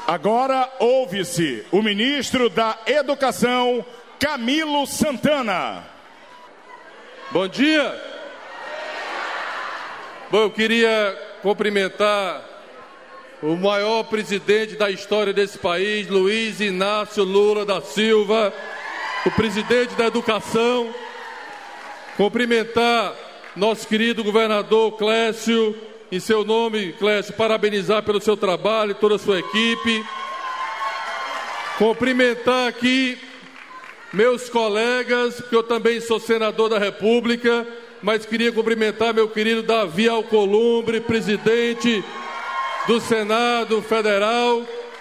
Agora ouve-se o ministro da Educação, Camilo Santana. Bom dia. Bom, eu queria cumprimentar o maior presidente da história desse país, Luiz Inácio Lula da Silva, o presidente da Educação. Cumprimentar nosso querido governador Clécio. Em seu nome, Clécio, parabenizar pelo seu trabalho e toda a sua equipe. Cumprimentar aqui meus colegas, porque eu também sou senador da República, mas queria cumprimentar meu querido Davi Alcolumbre, presidente do Senado Federal.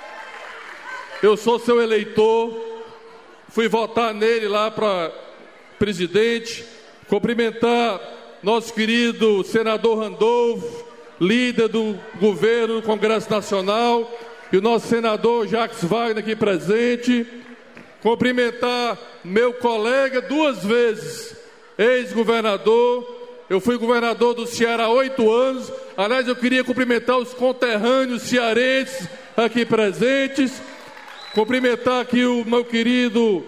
Eu sou seu eleitor, fui votar nele lá para presidente. Cumprimentar nosso querido senador Randolfo, líder do governo do Congresso Nacional, e o nosso senador Jacques Wagner aqui presente. Cumprimentar meu colega 2 vezes, ex-governador. Eu fui governador do Ceará há 8 anos. Aliás, eu queria cumprimentar os conterrâneos cearenses aqui presentes. Cumprimentar aqui o meu querido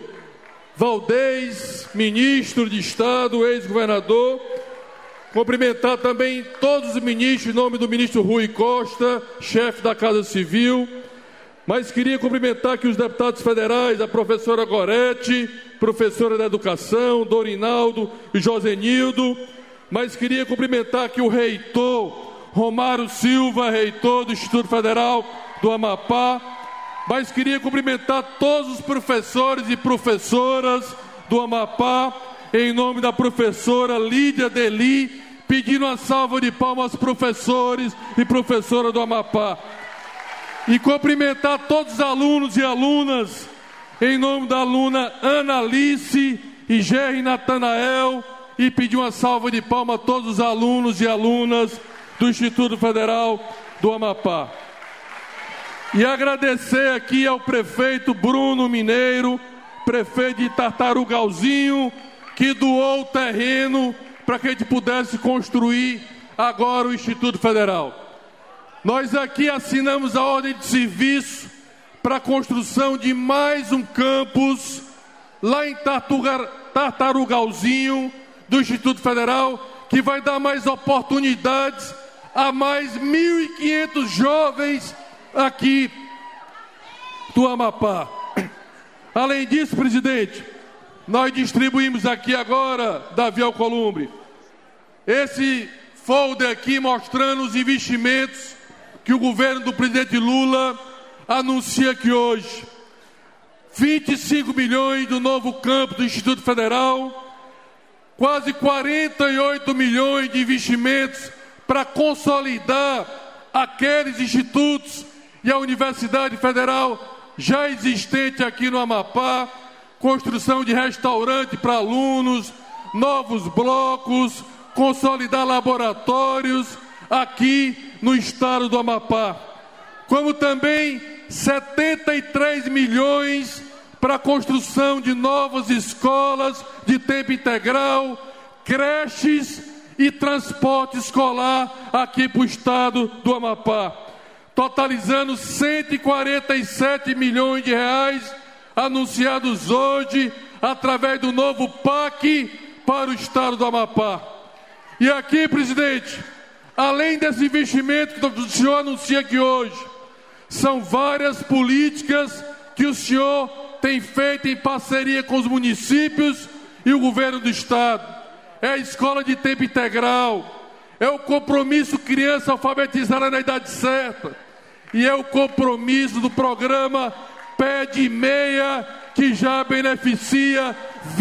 Valdez, ministro de Estado, ex-governador. Cumprimentar também todos os ministros, em nome do ministro Rui Costa, chefe da Casa Civil. Mas queria cumprimentar aqui os deputados federais, a professora Gorete, professora da Educação, Dorinaldo e Josenildo. Mas queria cumprimentar aqui o reitor, Romário Silva, reitor do Instituto Federal do Amapá. Mas queria cumprimentar todos os professores e professoras do Amapá, em nome da professora Lídia Deli, pedindo uma salva de palmas aos professores e professoras do Amapá. E cumprimentar todos os alunos e alunas, em nome da aluna Ana Alice e Gerry Natanael, e pedir uma salva de palmas a todos os alunos e alunas do Instituto Federal do Amapá. E agradecer aqui ao prefeito Bruno Mineiro, prefeito de Tartarugalzinho, que doou o terreno para que a gente pudesse construir agora o Instituto Federal. Nós aqui assinamos a ordem de serviço para a construção de mais um campus lá em Tartarugalzinho do Instituto Federal, que vai dar mais oportunidades a mais 1.500 jovens aqui do Amapá. Além disso, presidente, nós distribuímos aqui agora, Davi Alcolumbre, esse folder aqui mostrando os investimentos que o governo do presidente Lula anuncia aqui hoje. 25 milhões do novo campo do Instituto Federal, quase 48 milhões de investimentos para consolidar aqueles institutos e a Universidade Federal já existente aqui no Amapá, construção de restaurante para alunos, novos blocos, consolidar laboratórios aqui no estado do Amapá. Como também 73 milhões para a construção de novas escolas de tempo integral, creches e transporte escolar aqui para o estado do Amapá, totalizando 147 milhões de reais anunciados hoje através do novo PAC para o estado do Amapá. E aqui, presidente, além desse investimento que o senhor anuncia aqui hoje, são várias políticas que o senhor tem feito em parceria com os municípios e o governo do estado. É a escola de tempo integral, é o compromisso criança alfabetizada na idade certa, e é o compromisso do programa Pé de Meia, que já beneficia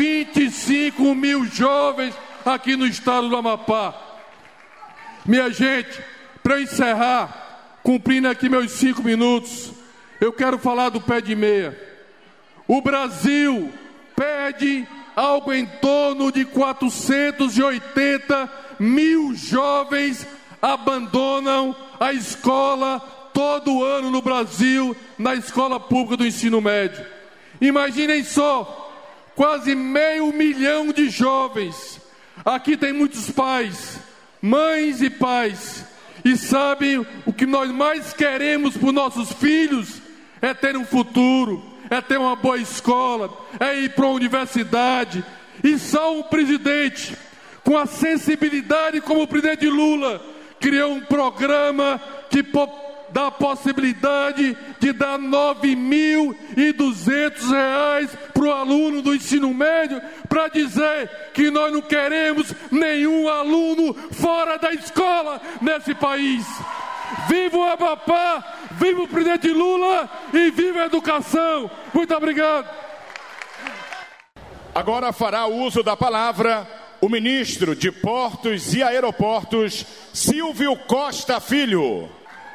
25 mil jovens aqui no estado do Amapá. Minha gente, para eu encerrar, cumprindo aqui meus 5 minutos, eu quero falar do Pé de Meia. O Brasil pede algo em torno de 480 mil jovens abandonam a escola todo ano no Brasil, na escola pública do ensino médio. Imaginem só, quase 500 mil de jovens. Aqui tem muitos pais, mães e pais, e sabem o que nós mais queremos para os nossos filhos é ter um futuro, é ter uma boa escola, é ir para uma universidade. E só um presidente com a sensibilidade como o presidente Lula criou um programa que dá a possibilidade de dar R$ 9.200 para o aluno do ensino médio, para dizer que nós não queremos nenhum aluno fora da escola nesse país. Viva o Amapá, viva o presidente Lula e viva a educação. Muito obrigado. Agora fará uso da palavra o ministro de Portos e Aeroportos, Silvio Costa Filho.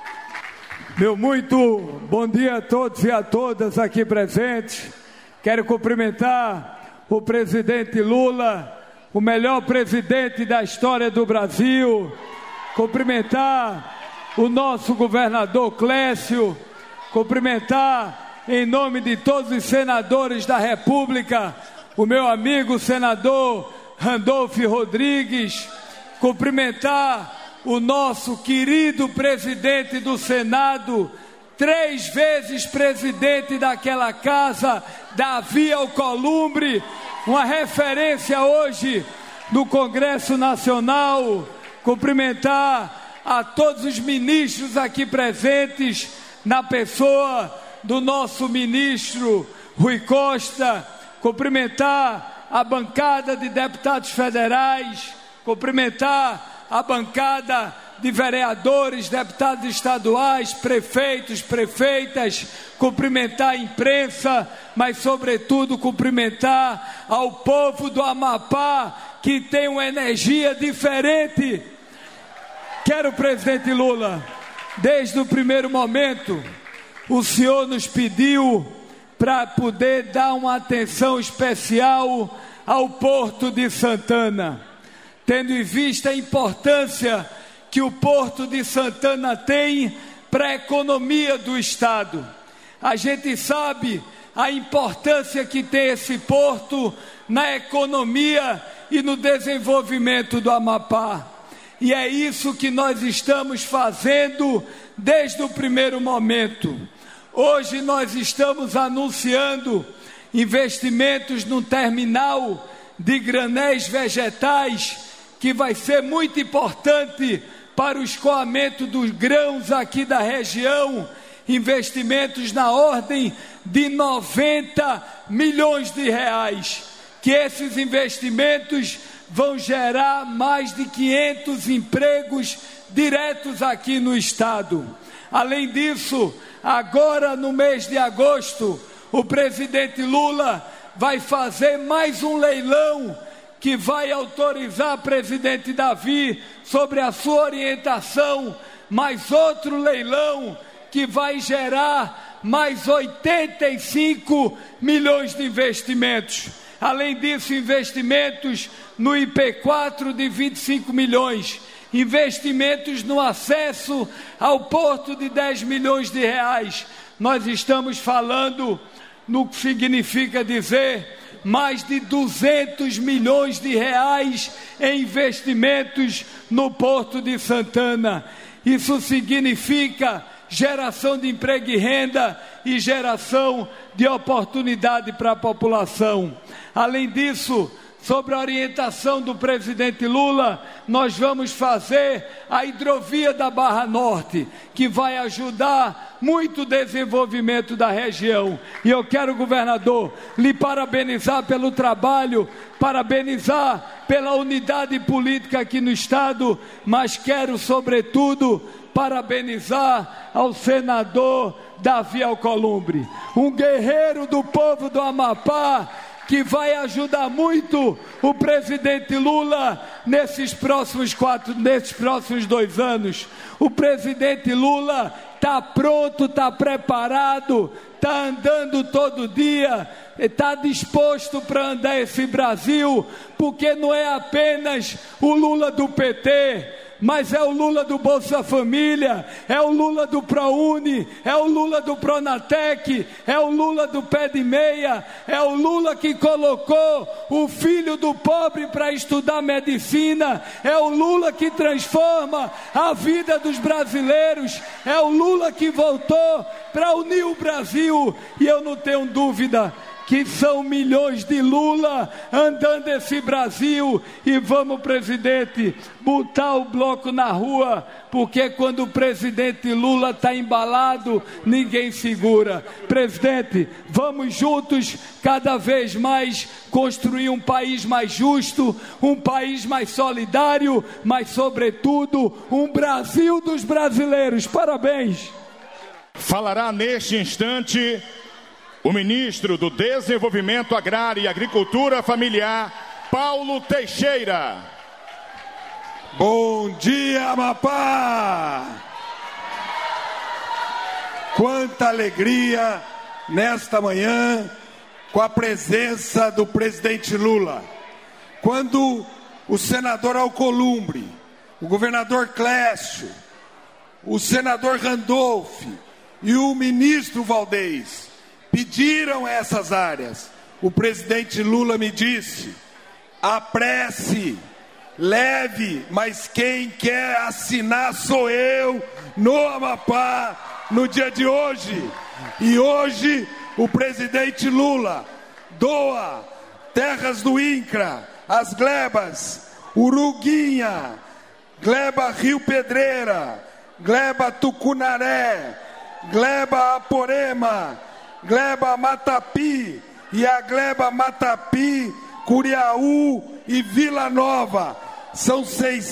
Meu muito bom dia a todos e a todas aqui presentes. Quero cumprimentar o presidente Lula, o melhor presidente da história do Brasil. Cumprimentar o nosso governador Clécio. Cumprimentar em nome de todos os senadores da República, o meu amigo senador Randolfo Rodrigues. Cumprimentar o nosso querido presidente do Senado, 3 vezes presidente daquela casa, Davi Alcolumbre, uma referência hoje no Congresso Nacional. Cumprimentar a todos os ministros aqui presentes, na pessoa do nosso ministro Rui Costa. Cumprimentar a bancada de deputados federais, cumprimentar a bancada de vereadores, deputados estaduais, prefeitos, prefeitas, cumprimentar a imprensa, mas sobretudo cumprimentar ao povo do Amapá, que tem uma energia diferente. Quero, presidente Lula, desde o primeiro momento, o senhor nos pediu para poder dar uma atenção especial ao Porto de Santana, tendo em vista a importância que o Porto de Santana tem para a economia do Estado. A gente sabe a importância que tem esse porto na economia e no desenvolvimento do Amapá. E é isso que nós estamos fazendo desde o primeiro momento. Hoje nós estamos anunciando investimentos no terminal de granéis vegetais, que vai ser muito importante para o escoamento dos grãos aqui da região, investimentos na ordem de 90 milhões de reais, que esses investimentos vão gerar mais de 500 empregos diretos aqui no estado. Além disso, agora no mês de agosto, o presidente Lula vai fazer mais um leilão que vai autorizar, presidente Davi, sobre a sua orientação, mais outro leilão que vai gerar mais 85 milhões de investimentos. Além disso, investimentos no IP4 de 25 milhões, investimentos no acesso ao porto de 10 milhões de reais. Nós estamos falando no que significa dizer mais de 200 milhões de reais em investimentos no Porto de Santana. Isso significa geração de emprego e renda e geração de oportunidade para a população. Além disso, sob a orientação do presidente Lula, nós vamos fazer a hidrovia da Barra Norte, que vai ajudar muito o desenvolvimento da região. E eu quero, governador, lhe parabenizar pelo trabalho, parabenizar pela unidade política aqui no estado, mas quero, sobretudo, parabenizar ao senador Davi Alcolumbre, um guerreiro do povo do Amapá, que vai ajudar muito o presidente Lula nesses próximos 2 anos. O presidente Lula está pronto, está preparado, está andando todo dia, está disposto para andar esse Brasil, porque não é apenas o Lula do PT, mas é o Lula do Bolsa Família, é o Lula do ProUni, é o Lula do Pronatec, é o Lula do Pé de Meia, é o Lula que colocou o filho do pobre para estudar medicina, é o Lula que transforma a vida dos brasileiros, é o Lula que voltou para unir o Brasil, e eu não tenho dúvida que são milhões de Lula andando esse Brasil. E vamos, presidente, botar o bloco na rua, porque quando o presidente Lula está embalado, ninguém segura. Presidente, vamos juntos cada vez mais construir um país mais justo, um país mais solidário, mas sobretudo um Brasil dos brasileiros. Parabéns. Falará neste instante o ministro do Desenvolvimento Agrário e Agricultura Familiar, Paulo Teixeira. Bom dia, Amapá! Quanta alegria nesta manhã com a presença do presidente Lula. Quando o senador Alcolumbre, o governador Clécio, o senador Randolph e o ministro Valdez pediram essas áreas, o presidente Lula me disse: apresse, leve, mas quem quer assinar sou eu no Amapá no dia de hoje. E hoje o presidente Lula doa terras do INCRA, as glebas Uruguinha, gleba Rio Pedreira, gleba Tucunaré, gleba Aporema, gleba Matapi e a gleba Matapi, Curiaú e Vila Nova. São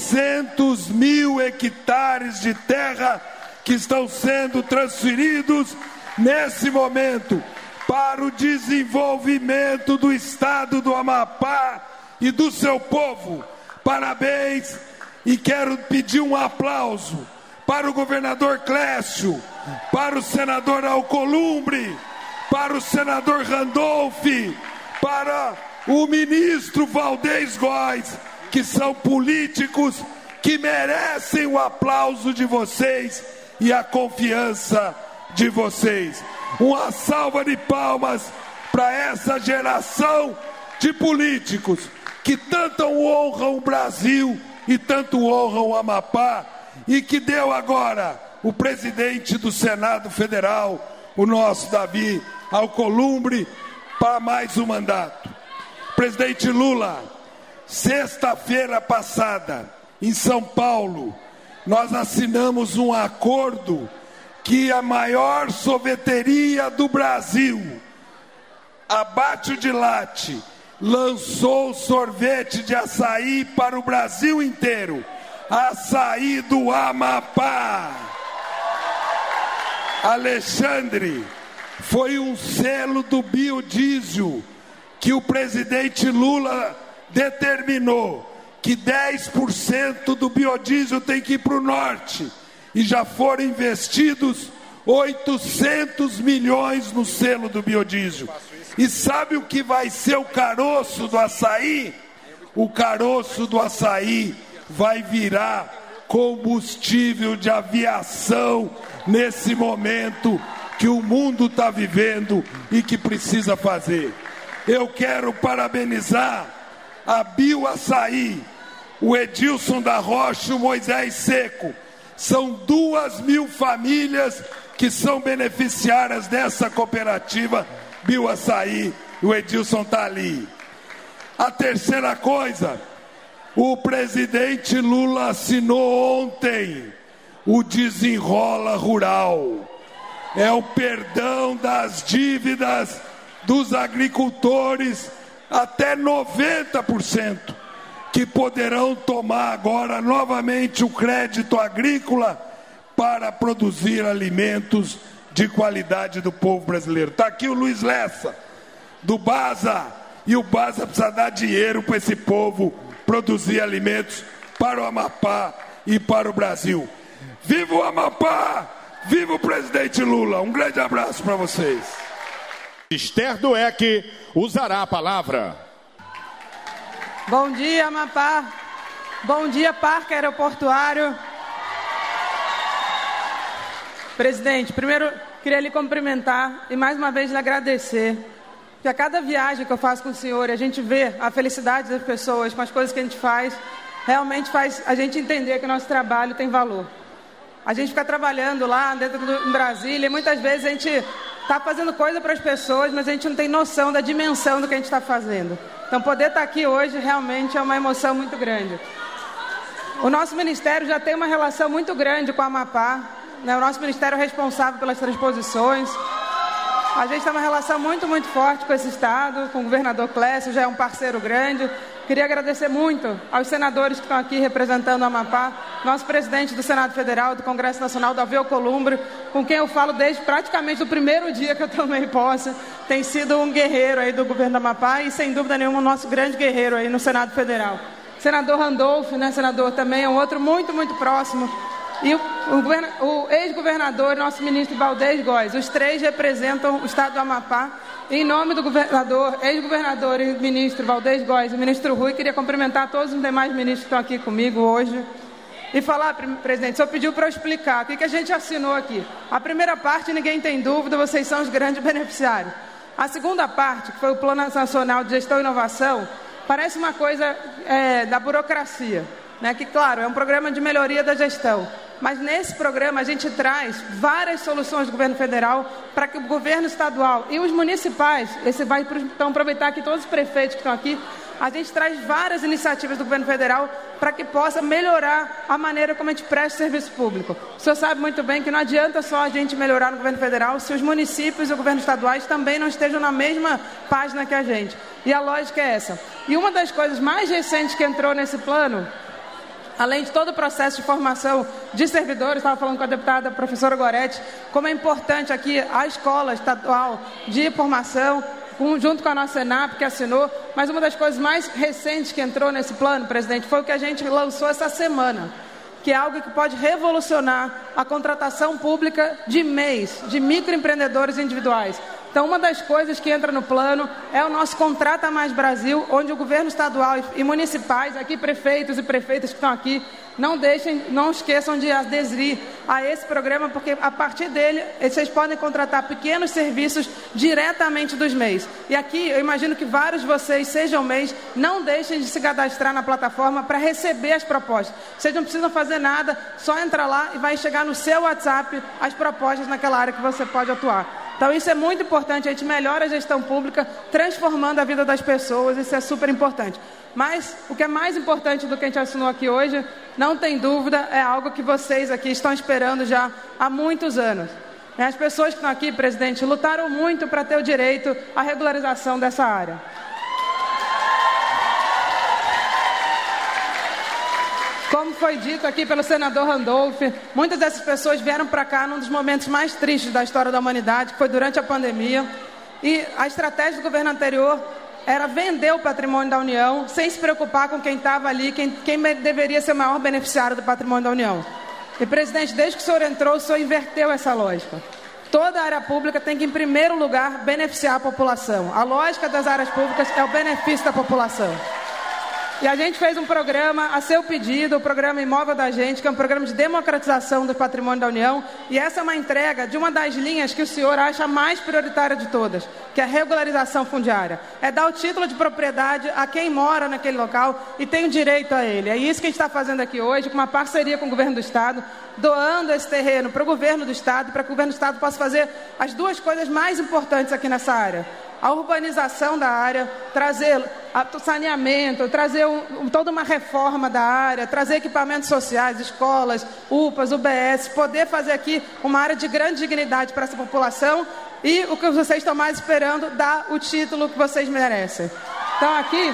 600 mil hectares de terra que estão sendo transferidos nesse momento para o desenvolvimento do estado do Amapá e do seu povo. Parabéns, e quero pedir um aplauso para o governador Clécio, para o senador Alcolumbre, para o senador Randolph, para o ministro Valdez Góes, que são políticos que merecem o aplauso de vocês e a confiança de vocês. Uma salva de palmas para essa geração de políticos que tanto honram o Brasil e tanto honram o Amapá, e que deu agora o presidente do Senado Federal, o nosso Davi Alcolumbre, para mais um mandato. Presidente Lula, sexta-feira passada, em São Paulo, nós assinamos um acordo que a maior sorveteria do Brasil, Abate de Latte, lançou sorvete de açaí para o Brasil inteiro. Açaí do Amapá. Alexandre, foi um selo do biodiesel que o presidente Lula determinou que 10% do biodiesel tem que ir para o norte, e já foram investidos 800 milhões no selo do biodiesel. E sabe o que vai ser o caroço do açaí? O caroço do açaí vai virar combustível de aviação nesse momento que o mundo está vivendo e que precisa fazer. Eu quero parabenizar a Bioaçaí, o Edilson da Rocha, o Moisés Seco. São 2.000 famílias que são beneficiárias dessa cooperativa Bioaçaí. O Edilson está ali. A terceira coisa, o presidente Lula assinou ontem o Desenrola Rural. É o perdão das dívidas dos agricultores, até 90%, que poderão tomar agora novamente o crédito agrícola para produzir alimentos de qualidade do povo brasileiro. Está aqui o Luiz Lessa, do BASA, e o BASA precisa dar dinheiro para esse povo produzir alimentos para o Amapá e para o Brasil. Viva o Amapá! Viva o presidente Lula! Um grande abraço para vocês. Esther Dueck usará a palavra. Bom dia, Amapá. Bom dia, Parque Aeroportuário. Presidente, primeiro queria lhe cumprimentar e mais uma vez lhe agradecer. Porque a cada viagem que eu faço com o senhor e a gente vê a felicidade das pessoas com as coisas que a gente faz, realmente faz a gente entender que o nosso trabalho tem valor. A gente fica trabalhando lá dentro do Brasília e muitas vezes a gente está fazendo coisa para as pessoas, mas a gente não tem noção da dimensão do que a gente está fazendo. Então poder estar aqui hoje realmente é uma emoção muito grande. O nosso ministério já tem uma relação muito grande com o Amapá, né? O nosso ministério é responsável pelas transposições. A gente tem uma relação muito forte com esse estado, com o governador Clécio, já é um parceiro grande. Queria agradecer muito aos senadores que estão aqui representando o Amapá, nosso presidente do Senado Federal, do Congresso Nacional, Davi Alcolumbre, com quem eu falo desde praticamente o primeiro dia que eu tomei posse. Tem sido um guerreiro aí do governo do Amapá e, sem dúvida nenhuma, o nosso grande guerreiro aí no Senado Federal. Senador Randolph, né, senador, também é um outro muito próximo. E o ex-governador, nosso ministro Valdez Góes, os três representam o estado do Amapá. Em nome do governador, ex-governador e ministro Valdez Góes e ministro Rui, queria cumprimentar todos os demais ministros que estão aqui comigo hoje. E falar, presidente, o senhor pediu para eu explicar o que a gente assinou aqui. A primeira parte, ninguém tem dúvida, vocês são os grandes beneficiários. A segunda parte, que foi o Plano Nacional de Gestão e Inovação, parece uma coisa da burocracia, né? Que, claro, é um programa de melhoria da gestão. Mas nesse programa a gente traz várias soluções do governo federal para que o governo estadual e os municipais, então aproveitar aqui todos os prefeitos que estão aqui, a gente traz várias iniciativas do governo federal para que possa melhorar a maneira como a gente presta serviço público. O senhor sabe muito bem que não adianta só a gente melhorar no governo federal se os municípios e o governo estaduais também não estejam na mesma página que a gente. E a lógica é essa. E uma das coisas mais recentes que entrou nesse plano, além de todo o processo de formação de servidores, estava falando com a deputada professora Goretti, como é importante aqui a escola estadual de formação, junto com a nossa ENAP, que assinou, mas uma das coisas mais recentes que entrou nesse plano, presidente, foi o que a gente lançou essa semana, que é algo que pode revolucionar a contratação pública de MEIs, de microempreendedores individuais. Então, uma das coisas que entra no plano é o nosso Contrata Mais Brasil, onde o governo estadual e municipais, aqui prefeitos e prefeitas que estão aqui, não esqueçam de aderir a esse programa, porque a partir dele, vocês podem contratar pequenos serviços diretamente dos MEIs. E aqui, eu imagino que vários de vocês sejam MEIs, não deixem de se cadastrar na plataforma para receber as propostas. Vocês não precisam fazer nada, só entra lá e vai chegar no seu WhatsApp as propostas naquela área que você pode atuar. Então isso é muito importante, a gente melhora a gestão pública, transformando a vida das pessoas, isso é super importante. Mas o que é mais importante do que a gente assinou aqui hoje, não tem dúvida, é algo que vocês aqui estão esperando já há muitos anos. As pessoas que estão aqui, presidente, lutaram muito para ter o direito à regularização dessa área. Como foi dito aqui pelo senador Randolph, muitas dessas pessoas vieram para cá num dos momentos mais tristes da história da humanidade, que foi durante a pandemia. E a estratégia do governo anterior era vender o patrimônio da União, sem se preocupar com quem estava ali, quem deveria ser o maior beneficiário do patrimônio da União. E, presidente, desde que o senhor entrou, o senhor inverteu essa lógica. Toda a área pública tem que, em primeiro lugar, beneficiar a população. A lógica das áreas públicas é o benefício da população. E a gente fez um programa, a seu pedido, o programa Imóvel da Gente, que é um programa de democratização do patrimônio da União. E essa é uma entrega de uma das linhas que o senhor acha mais prioritária de todas, que é a regularização fundiária. É dar o título de propriedade a quem mora naquele local e tem o direito a ele. É isso que a gente está fazendo aqui hoje, com uma parceria com o governo do Estado, doando esse terreno para o governo do Estado, para que o governo do Estado possa fazer as duas coisas mais importantes aqui nessa área. A urbanização da área, trazer saneamento, trazer toda uma reforma da área, trazer equipamentos sociais, escolas, UPAs, UBS, poder fazer aqui uma área de grande dignidade para essa população e o que vocês estão mais esperando, dar o título que vocês merecem. Então aqui,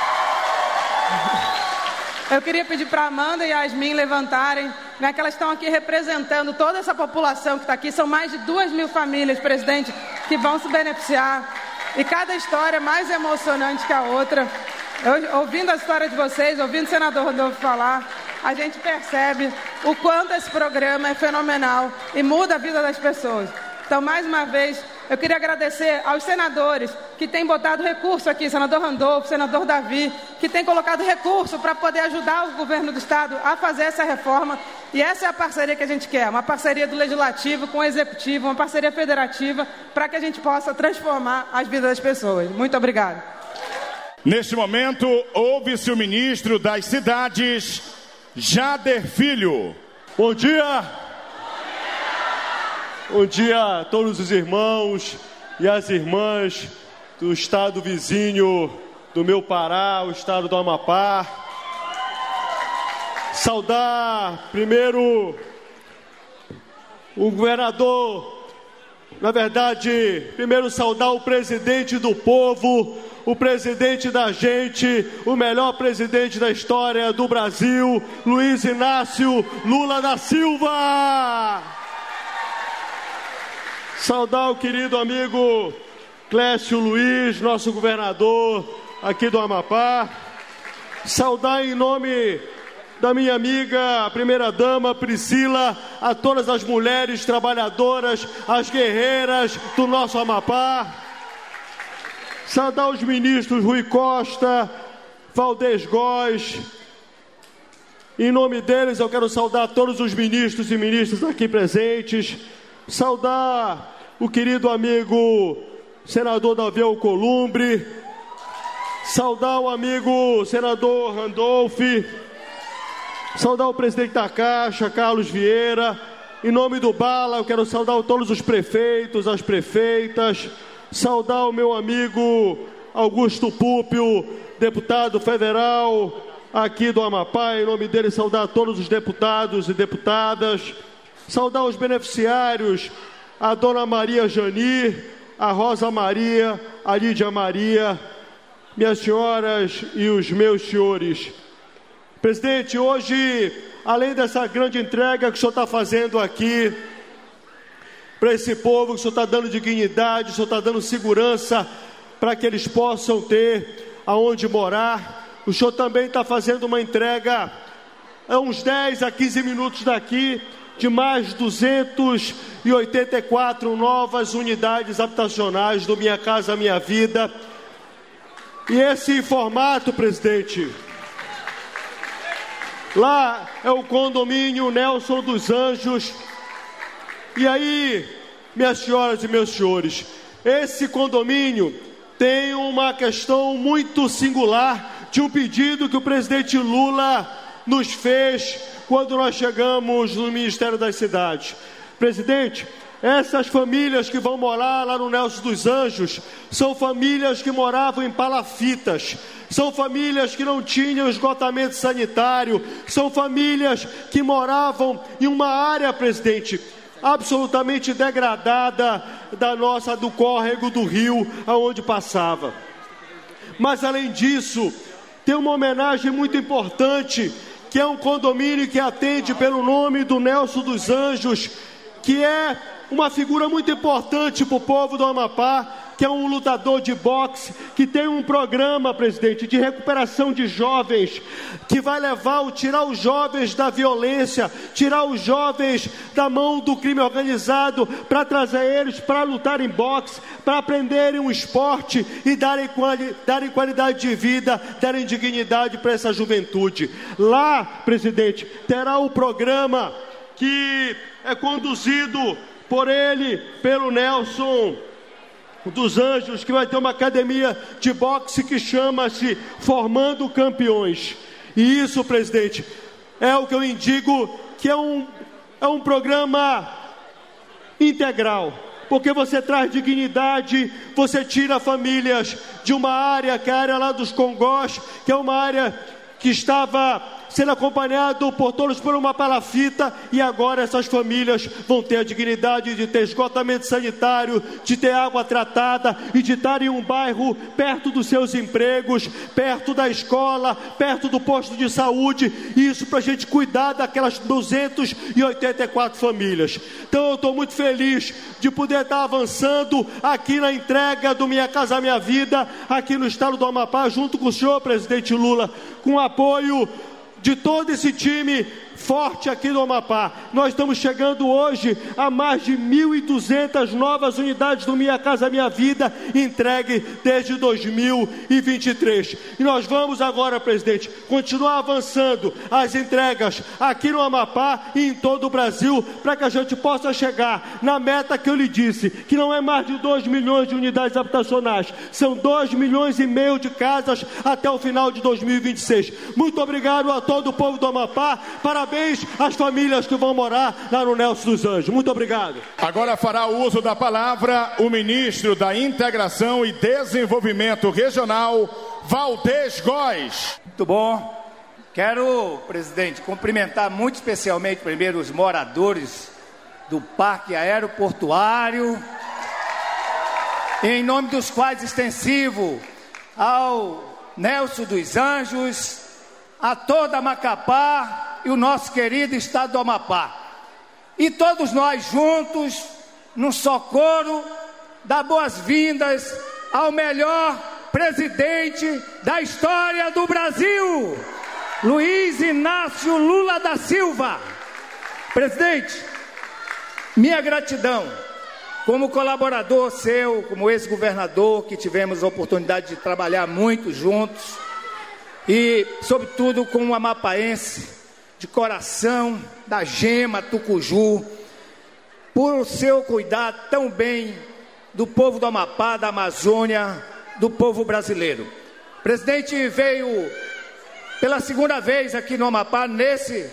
eu queria pedir para a Amanda e a Yasmin levantarem, né, que elas estão aqui representando toda essa população que está aqui, são mais de 2.000 famílias, presidente, que vão se beneficiar. E cada história é mais emocionante que a outra. Ouvindo a história de vocês, ouvindo o senador Rodolfo falar, a gente percebe o quanto esse programa é fenomenal e muda a vida das pessoas. Então, mais uma vez, Eu queria agradecer aos senadores que têm botado recurso aqui, senador Randolfo, senador Davi, que têm colocado recurso para poder ajudar o governo do Estado a fazer essa reforma. E essa é a parceria que a gente quer, uma parceria do Legislativo com o Executivo, uma parceria federativa, para que a gente possa transformar as vidas das pessoas. Muito obrigada. Neste momento, ouve-se o ministro das Cidades, Jader Filho. Bom dia! Bom dia a todos os irmãos e as irmãs do estado vizinho do meu Pará, o estado do Amapá. Saudar primeiro o governador, na verdade, primeiro saudar o presidente do povo, o presidente da gente, o melhor presidente da história do Brasil, Luiz Inácio Lula da Silva. Saudar o querido amigo Clécio Luiz, nosso governador aqui do Amapá. Saudar em nome da minha amiga, a primeira-dama Priscila, a todas as mulheres trabalhadoras, as guerreiras do nosso Amapá. Saudar os ministros Rui Costa, Valdez Góes. Em nome deles eu quero saudar todos os ministros e ministras aqui presentes. Saudar o querido amigo senador Davi Alcolumbre, saudar o amigo senador Randolfo, saudar o presidente da Caixa, Carlos Vieira. Em nome do Bala, eu quero saudar todos os prefeitos, as prefeitas, saudar o meu amigo Augusto Púpio, deputado federal aqui do Amapá. Em nome dele, saudar todos os deputados e deputadas. Saudar os beneficiários, a Dona Maria Jani, a Rosa Maria, a Lídia Maria, minhas senhoras e os meus senhores. Presidente, hoje, além dessa grande entrega que o senhor está fazendo aqui, para esse povo, que o senhor está dando dignidade, o senhor está dando segurança para que eles possam ter aonde morar, o senhor também está fazendo uma entrega a uns 10 a 15 minutos daqui, de mais 284 novas unidades habitacionais do Minha Casa Minha Vida. E esse formato, presidente, lá é o condomínio Nelson dos Anjos. E aí, minhas senhoras e meus senhores, esse condomínio tem uma questão muito singular de um pedido que o presidente Lula nos fez quando nós chegamos no Ministério das Cidades. Presidente, essas famílias que vão morar lá no Nelson dos Anjos são famílias que moravam em palafitas, são famílias que não tinham esgotamento sanitário, são famílias que moravam em uma área, presidente, absolutamente degradada do córrego do rio aonde passava. Mas além disso, tem uma homenagem muito importante, que é um condomínio que atende pelo nome do Nelson dos Anjos, que é uma figura muito importante para o povo do Amapá, que é um lutador de boxe, que tem um programa, presidente, de recuperação de jovens, que vai tirar os jovens da violência, tirar os jovens da mão do crime organizado, para trazer eles para lutar em boxe, para aprenderem um esporte e darem qualidade de vida, darem dignidade para essa juventude. Lá, presidente, terá o programa que é conduzido por ele, pelo Nelson dos Anjos, que vai ter uma academia de boxe que chama-se Formando Campeões. E isso, presidente, é o que eu indico que é um programa integral, porque você traz dignidade, você tira famílias de uma área, que é a área lá dos Congós, que é uma área que estava sendo acompanhado por todos por uma palafita, e agora essas famílias vão ter a dignidade de ter esgotamento sanitário, de ter água tratada e de estar em um bairro perto dos seus empregos, perto da escola, perto do posto de saúde. Isso para a gente cuidar daquelas 284 famílias. Então eu estou muito feliz de poder estar avançando aqui na entrega do Minha Casa Minha Vida, aqui no estado do Amapá, junto com o senhor presidente Lula, com o apoio de todo esse time forte aqui no Amapá. Nós estamos chegando hoje a mais de 1.200 novas unidades do Minha Casa Minha Vida, entregue desde 2023. E nós vamos agora, presidente, continuar avançando as entregas aqui no Amapá e em todo o Brasil, para que a gente possa chegar na meta que eu lhe disse, que não é mais de 2 milhões de unidades habitacionais, são 2,5 milhões de casas até o final de 2026. Muito obrigado a todo o povo do Amapá, parabéns às famílias que vão morar lá no Nelson dos Anjos. Muito obrigado. Agora fará o uso da palavra o ministro da Integração e Desenvolvimento Regional, Valdez Góes. Muito bom. Quero, presidente, cumprimentar muito especialmente primeiro os moradores do Parque Aeroportuário, em nome dos quais extensivo ao Nelson dos Anjos, a toda Macapá e o nosso querido estado do Amapá. E todos nós juntos, num só coro, dar boas-vindas ao melhor presidente da história do Brasil, Luiz Inácio Lula da Silva. Presidente, minha gratidão como colaborador seu, como ex-governador, que tivemos a oportunidade de trabalhar muito juntos, e sobretudo com um amapaense de coração, da Gema, Tucuju, por o seu cuidar tão bem do povo do Amapá, da Amazônia, do povo brasileiro. O presidente veio pela segunda vez aqui no Amapá, nesse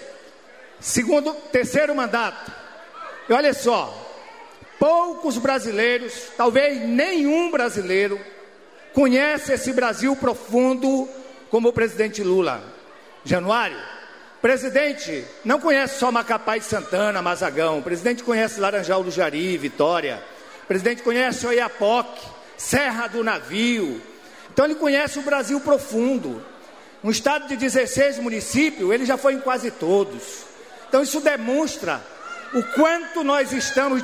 terceiro mandato. E olha só, poucos brasileiros, talvez nenhum brasileiro, conhece esse Brasil profundo como o presidente Lula. Januário, o presidente não conhece só Macapá e Santana, Mazagão. O presidente conhece Laranjal do Jari, Vitória. O presidente conhece Oiapoque, Serra do Navio. Então ele conhece o Brasil profundo. Um estado de 16 municípios, ele já foi em quase todos. Então isso demonstra o quanto nós estamos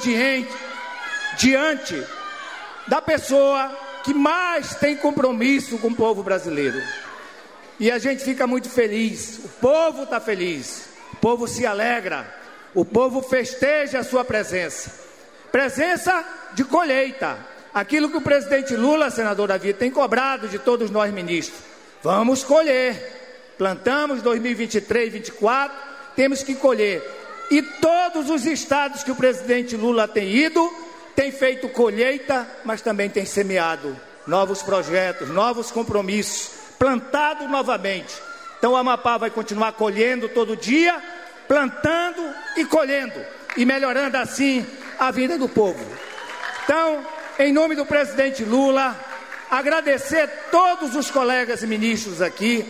diante da pessoa que mais tem compromisso com o povo brasileiro. E a gente fica muito feliz, o povo está feliz, o povo se alegra, o povo festeja a sua presença. Presença de colheita, aquilo que o presidente Lula, senador Davi, tem cobrado de todos nós ministros. Vamos colher, plantamos 2023, 2024, temos que colher. E todos os estados que o presidente Lula tem ido, tem feito colheita, mas também tem semeado novos projetos, novos compromissos, plantado novamente. Então o Amapá vai continuar colhendo todo dia, plantando e colhendo, e melhorando assim a vida do povo. Então, em nome do presidente Lula, agradecer todos os colegas e ministros aqui.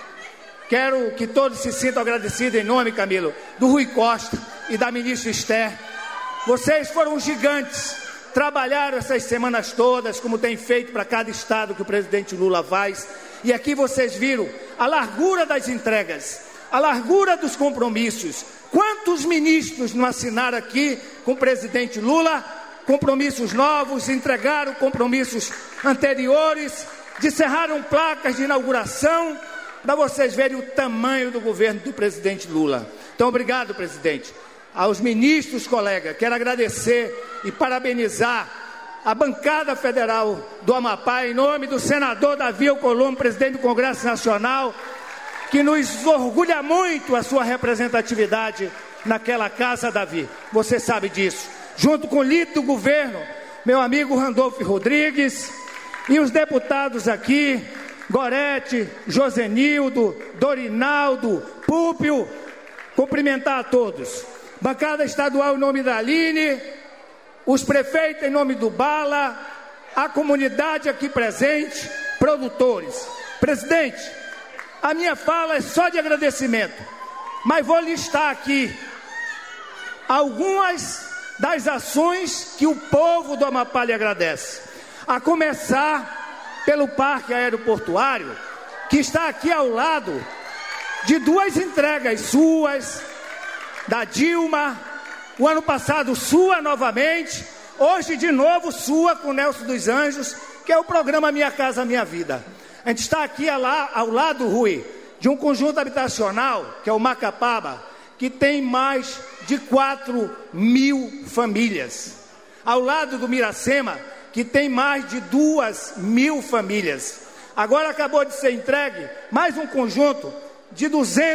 Quero que todos se sintam agradecidos em nome, Camilo, do Rui Costa e da ministra Esther. Vocês foram gigantes, trabalharam essas semanas todas, como tem feito para cada estado que o presidente Lula faz. E aqui vocês viram a largura das entregas, a largura dos compromissos. Quantos ministros não assinaram aqui com o presidente Lula compromissos novos, entregaram compromissos anteriores, descerraram placas de inauguração, para vocês verem o tamanho do governo do presidente Lula. Então, obrigado, presidente. Aos ministros, colega, quero agradecer e parabenizar a bancada federal do Amapá, em nome do senador Davi Alcolumbre, presidente do Congresso Nacional, que nos orgulha muito a sua representatividade naquela casa, Davi. Você sabe disso. Junto com o líder do governo, meu amigo Randolfo Rodrigues, e os deputados aqui, Gorete, Josenildo, Dorinaldo, Púpio, cumprimentar a todos. Bancada estadual em nome da Aline, os prefeitos em nome do Bala, a comunidade aqui presente, produtores. Presidente, a minha fala é só de agradecimento, mas vou listar aqui algumas das ações que o povo do Amapá lhe agradece. A começar pelo Parque Aeroportuário, que está aqui ao lado de duas entregas suas, da Dilma, o ano passado sua novamente, hoje de novo sua com o Nelson dos Anjos, que é o programa Minha Casa Minha Vida. A gente está aqui ao lado, Rui, de um conjunto habitacional, que é o Macapaba, que tem mais de 4.000 famílias. Ao lado do Miracema, que tem mais de 2.000 famílias. Agora acabou de ser entregue mais um conjunto de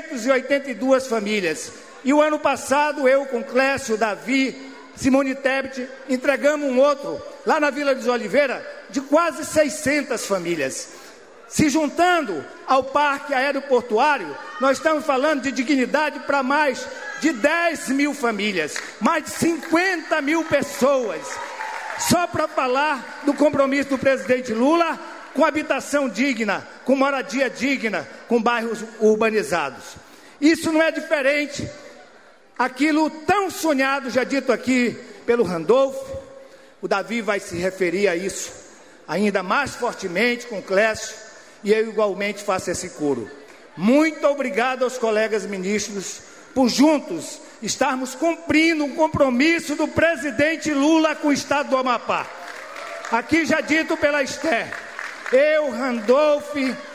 282 famílias. E o ano passado, eu com Clécio, Davi, Simone Tebet, entregamos um outro, lá na Vila dos Oliveira, de quase 600 famílias. Se juntando ao Parque Aeroportuário, nós estamos falando de dignidade para mais de 10.000 famílias, mais de 50.000 pessoas. Só para falar do compromisso do presidente Lula com habitação digna, com moradia digna, com bairros urbanizados. Isso não é diferente aquilo tão sonhado, já dito aqui pelo Randolfo. O Davi vai se referir a isso ainda mais fortemente com o Clécio, e eu igualmente faço esse coro. Muito obrigado aos colegas ministros por juntos estarmos cumprindo um compromisso do presidente Lula com o estado do Amapá. Aqui já dito pela Esther, eu, Randolfo,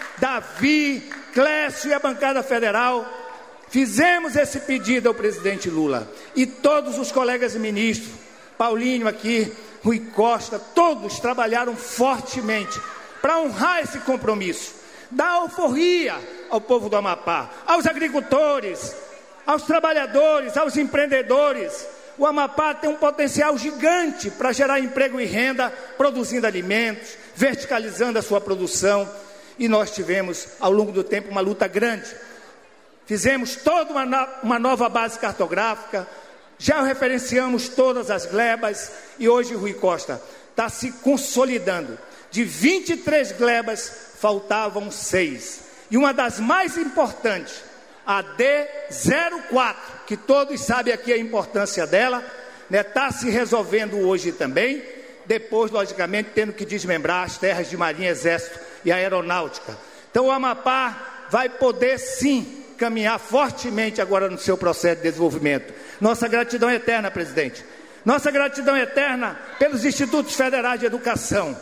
Davi, Clécio e a bancada federal fizemos esse pedido ao presidente Lula, e todos os colegas ministros, Paulinho aqui, Rui Costa, todos trabalharam fortemente para honrar esse compromisso, dar alforria ao povo do Amapá, aos agricultores, aos trabalhadores, aos empreendedores. O Amapá tem um potencial gigante para gerar emprego e renda, produzindo alimentos, verticalizando a sua produção, e nós tivemos ao longo do tempo uma luta grande. Fizemos toda uma nova base cartográfica, já referenciamos todas as glebas, e hoje Rui Costa está se consolidando. De 23 glebas, faltavam 6. E uma das mais importantes, a D04, que todos sabem aqui a importância dela, está se resolvendo hoje também, depois, logicamente, tendo que desmembrar as terras de Marinha, Exército e Aeronáutica. Então o Amapá vai poder sim caminhar fortemente agora no seu processo de desenvolvimento. Nossa gratidão é eterna, presidente. Nossa gratidão é eterna pelos Institutos Federais de Educação.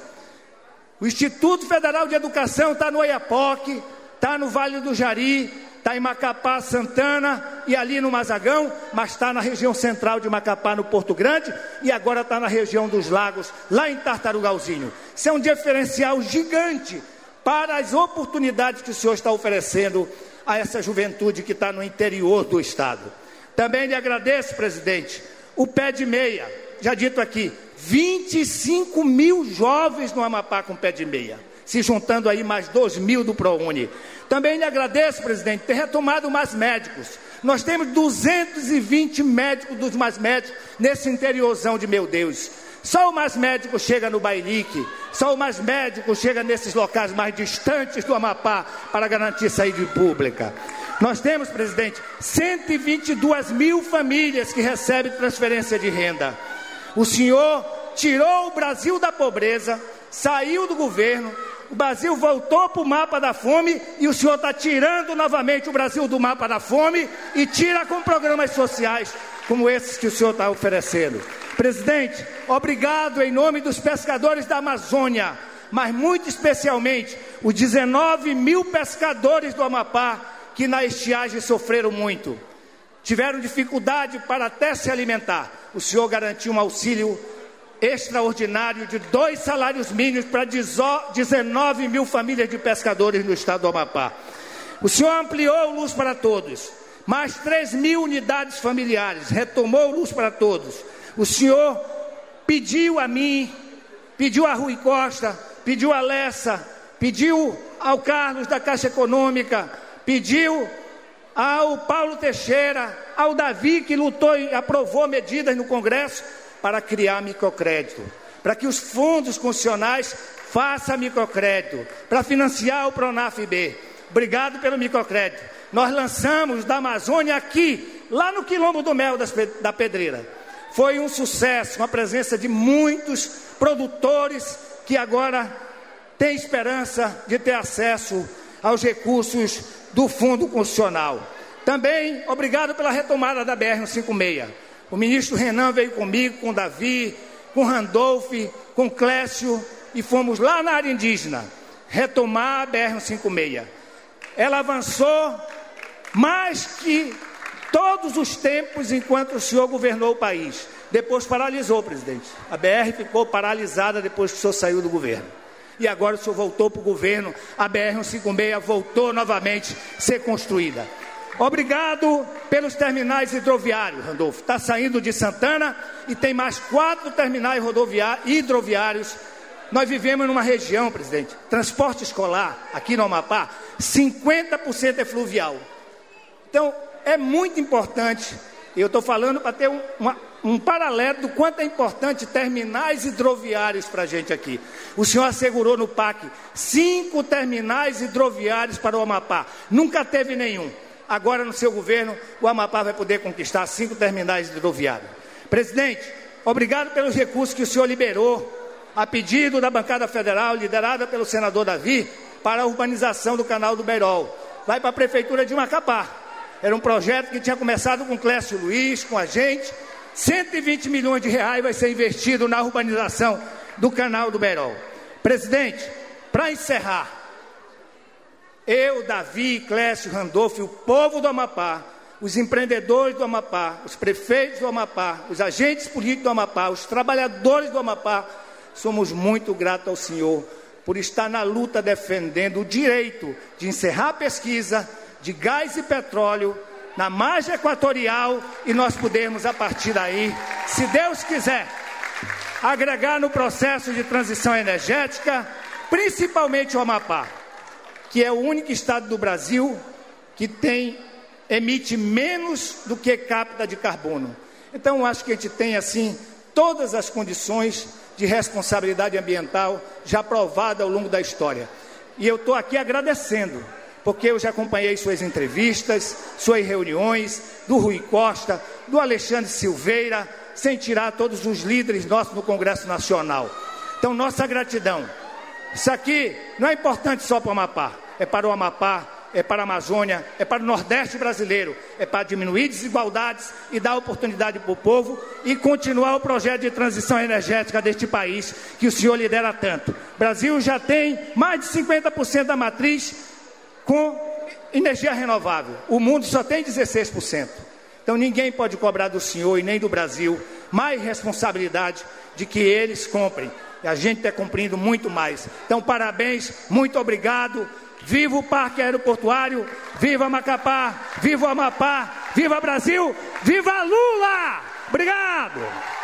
O Instituto Federal de Educação está no Oiapoque, está no Vale do Jari, está em Macapá, Santana e ali no Mazagão, mas está na região central de Macapá, no Porto Grande, e agora está na região dos Lagos, lá em Tartarugalzinho. Isso é um diferencial gigante para as oportunidades que o senhor está oferecendo a essa juventude que está no interior do estado. Também lhe agradeço, presidente, o pé de meia, já dito aqui, 25.000 jovens no Amapá com pé de meia, se juntando aí mais 2.000 do ProUni. Também lhe agradeço, presidente, ter retomado mais médicos. Nós temos 220 médicos dos mais médicos nesse interiorzão de meu Deus. Só o mais médico chega no Bailique, só o mais médico chega nesses locais mais distantes do Amapá para garantir saúde pública. Nós temos, presidente, 122.000 famílias que recebem transferência de renda. O senhor tirou o Brasil da pobreza, saiu do governo, o Brasil voltou para o mapa da fome, e o senhor está tirando novamente o Brasil do mapa da fome, e tira com programas sociais como esses que o senhor está oferecendo. Presidente, obrigado em nome dos pescadores da Amazônia, mas muito especialmente os 19.000 pescadores do Amapá que na estiagem sofreram muito. Tiveram dificuldade para até se alimentar. O senhor garantiu um auxílio extraordinário de 2 salários mínimos para 19.000 famílias de pescadores no estado do Amapá. O senhor ampliou o Luz para Todos, mais 3.000 unidades familiares, retomou o Luz para Todos. O senhor pediu a mim, pediu a Rui Costa, pediu a Lessa, pediu ao Carlos da Caixa Econômica, pediu ao Paulo Teixeira, ao Davi, que lutou e aprovou medidas no Congresso para criar microcrédito, para que os fundos constitucionais façam microcrédito, para financiar o Pronaf-B. Obrigado pelo microcrédito. Nós lançamos da Amazônia aqui, lá no Quilombo do Mel da Pedreira. Foi um sucesso, com a presença de muitos produtores que agora têm esperança de ter acesso aos recursos do Fundo Constitucional. Também, obrigado pela retomada da BR-156. O ministro Renan veio comigo, com o Davi, com o Randolfo, com o Clécio, e fomos lá na área indígena retomar a BR-156. Ela avançou mais que todos os tempos enquanto o senhor governou o país. Depois paralisou, presidente. A BR ficou paralisada depois que o senhor saiu do governo. E agora o senhor voltou para o governo, a BR-156 voltou novamente a ser construída. Obrigado pelos terminais hidroviários, Randolfo. Está saindo de Santana e tem mais 4 terminais hidroviários. Nós vivemos numa região, presidente, transporte escolar, aqui no Amapá, 50% é fluvial. Então, é muito importante, eu estou falando para ter um paralelo do quanto é importante terminais hidroviários para a gente aqui. O senhor assegurou no PAC 5 terminais hidroviários para o Amapá. Nunca teve nenhum. Agora, no seu governo, o Amapá vai poder conquistar 5 terminais hidroviários. Presidente, obrigado pelos recursos que o senhor liberou, a pedido da bancada federal, liderada pelo senador Davi, para a urbanização do canal do Beirol. Vai para a prefeitura de Macapá. Era um projeto que tinha começado com Clécio Luiz, com a gente. 120 milhões de reais vai ser investido na urbanização do canal do Beirol. Presidente, para encerrar, eu, Davi, Clécio, Randolfo, o povo do Amapá, os empreendedores do Amapá, os prefeitos do Amapá, os agentes políticos do Amapá, os trabalhadores do Amapá, somos muito gratos ao senhor por estar na luta defendendo o direito de encerrar a pesquisa de gás e petróleo na margem equatorial e nós podermos, a partir daí, se Deus quiser, agregar no processo de transição energética, principalmente o Amapá, que é o único estado do Brasil que emite menos do que capta de carbono. Então, acho que a gente tem, assim, todas as condições de responsabilidade ambiental já provada ao longo da história. E eu estou aqui agradecendo, porque eu já acompanhei suas entrevistas, suas reuniões, do Rui Costa, do Alexandre Silveira, sem tirar todos os líderes nossos no Congresso Nacional. Então, nossa gratidão. Isso aqui não é importante só para o Amapá, é para o Amapá, é para a Amazônia, é para o Nordeste brasileiro, é para diminuir desigualdades e dar oportunidade para o povo e continuar o projeto de transição energética deste país que o senhor lidera tanto. O Brasil já tem mais de 50% da matriz com energia renovável. O mundo só tem 16%. Então ninguém pode cobrar do senhor e nem do Brasil mais responsabilidade de que eles comprem. E a gente está cumprindo muito mais. Então parabéns, muito obrigado. Viva o Parque Aeroportuário, viva Macapá, viva o Amapá, viva Brasil, viva Lula! Obrigado!